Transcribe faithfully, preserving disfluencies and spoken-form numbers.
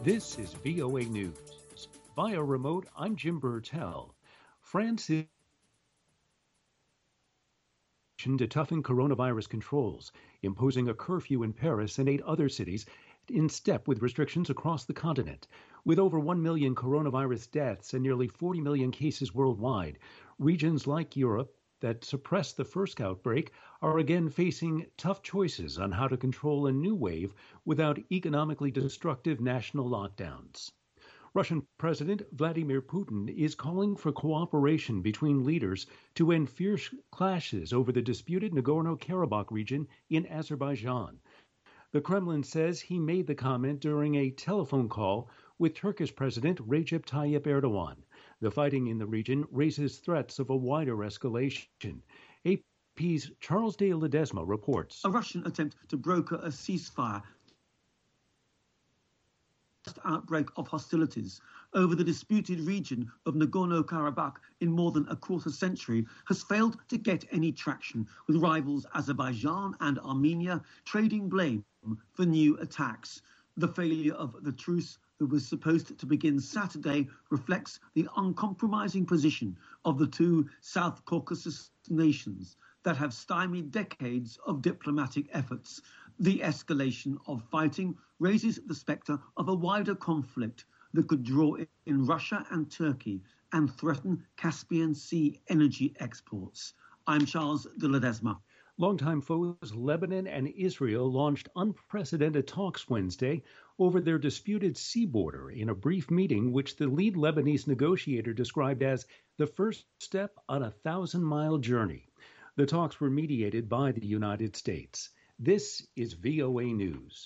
This is V O A News. Via remote, I'm Jim Burtell. France is to toughen coronavirus controls, imposing a curfew in Paris and eight other cities in step with restrictions across the continent. With over one million coronavirus deaths and nearly forty million cases worldwide, regions like Europe that suppressed the first outbreak are again facing tough choices on how to control a new wave without economically destructive national lockdowns. Russian President Vladimir Putin is calling for cooperation between leaders to end fierce clashes over the disputed Nagorno-Karabakh region in Azerbaijan. The Kremlin says he made the comment during a telephone call with Turkish President Recep Tayyip Erdogan. The fighting in the region raises threats of a wider escalation. A P's Charles de Ledesma reports. A Russian attempt to broker a ceasefire outbreak of hostilities over the disputed region of Nagorno-Karabakh in more than a quarter century has failed to get any traction, with rivals Azerbaijan and Armenia trading blame for new attacks. The failure of the truce that was supposed to begin Saturday reflects the uncompromising position of the two South Caucasus nations that have stymied decades of diplomatic efforts. The escalation of fighting raises the spectre of a wider conflict that could draw in Russia and Turkey and threaten Caspian Sea energy exports. I'm Charles de Ledesma. Longtime foes Lebanon and Israel launched unprecedented talks Wednesday over their disputed sea border in a brief meeting which the lead Lebanese negotiator described as the first step on a thousand-mile journey. The talks were mediated by the United States. This is V O A News.